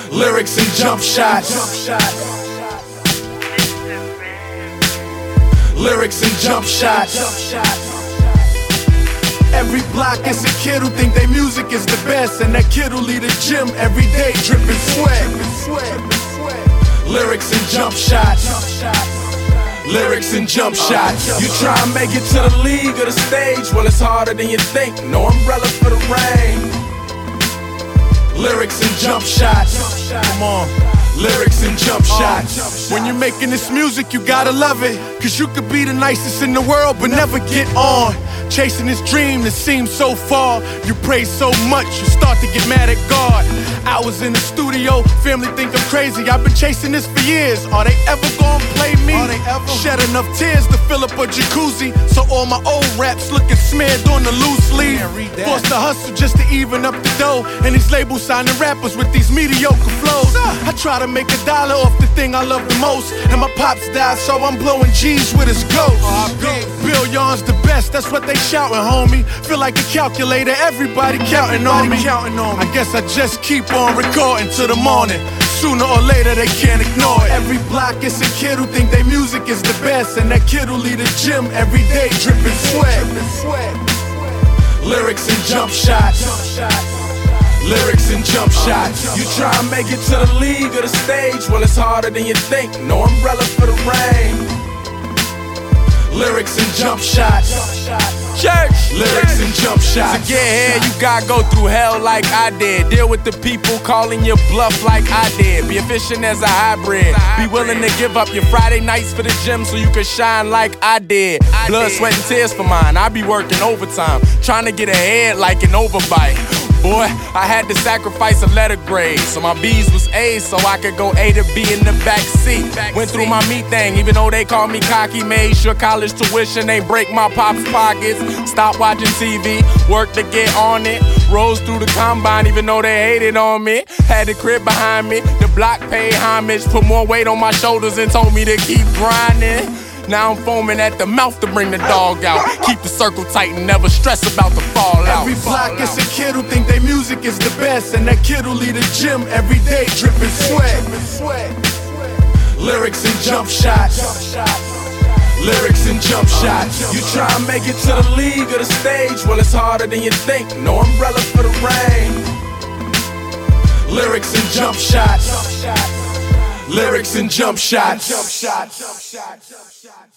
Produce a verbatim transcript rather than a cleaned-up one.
Lyrics and jump shots. Lyrics and jump shots. Every block is a kid who think their music is the best, and that kid who leave the gym every day dripping sweat. Lyrics and jump shots. Lyrics and jump shots. You try and make it to the league or the stage, well, it's harder than you think. No umbrella for the rain. Lyrics and jump shots. Come on. Lyrics and jump shots. When you're making this music, you gotta love it, cause you could be the nicest in the world but never get on. Chasing this dream that seems so far, you pray so much, you start to get mad at God. Hours in the studio, family think I'm crazy. I've been chasing this for years. Are they ever gonna play me? Are they ever? Shed enough tears to fill up a jacuzzi, so all my old raps looking smeared on the loose leaf. Forced to hustle just to even up the dough, and these labels signing rappers with these mediocre flows. I try to make a dollar off the thing I love the most, and my pops died, so I'm blowing G's with his ghost. Billions the best, that's what they shouting, homie. Feel like a calculator, everybody counting on me. I guess I just keep on recording till the morning. Sooner or later they can't ignore it. Every block is a kid who think their music is the best, and that kid who leave the gym every day dripping sweat. Lyrics and jump shots. Lyrics and jump shots. You try and make it to the league or the stage, well, it's harder than you think. No umbrella for the rain. Lyrics and jump shots. Church. Lyrics and jump shots. To get here, you gotta go through hell like I did. Deal with the people calling your bluff like I did. Be efficient as a hybrid. Be willing to give up your Friday nights for the gym so you can shine like I did. Blood, sweat, and tears for mine. I be working overtime, trying to get ahead like an overbite. Boy, I had to sacrifice a letter grade, so my B's was A's, so I could go A to B in the back seat. Went through my me thing, even though they call me cocky. Made sure college tuition ain't break my pop's pockets. Stopped watching T V, worked to get on it. Rose through the combine, even though they hated on me. Had the crib behind me, the block paid homage. Put more weight on my shoulders and told me to keep grinding. Now I'm foaming at the mouth to bring the dog out. Keep the circle tight and never stress about the fallout. Every block is a kid who think their music is the best, and that kid who leave the gym every day dripping sweat. Lyrics and jump shots. Lyrics and jump shots. You try and make it to the league or the stage, well, it's harder than you think. No umbrella for the rain. Lyrics and jump shots. Lyrics and jump shots. Jump shots. Jump shots. Jump shots.